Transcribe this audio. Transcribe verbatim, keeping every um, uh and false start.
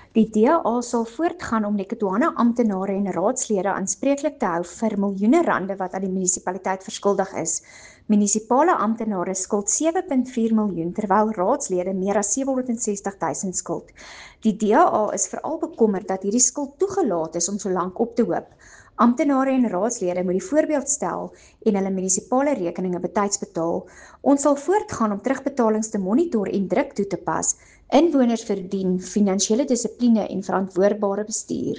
Die D A sal voortgaan om Lekkertoana amptenare en raadslede aanspreeklik te hou vir miljoene rande wat aan die munisipaliteit verskuldig is. Munisipale amptenare skuld sewe punt vier miljoen terwyl raadslede meer as sewehonderdsestig duisend skuld. Die D A is veral bekommerd dat hierdie skuld toegelaat is om so lank op te hoop. Amptenare en raadslede moet die voorbeeld stel en hulle munisipale rekeninge betyds betaal. Ons sal voortgaan om terugbetalings te monitor en druk toe te pas. Inwoners verdien finansiële dissipline en verantwoordbare bestuur.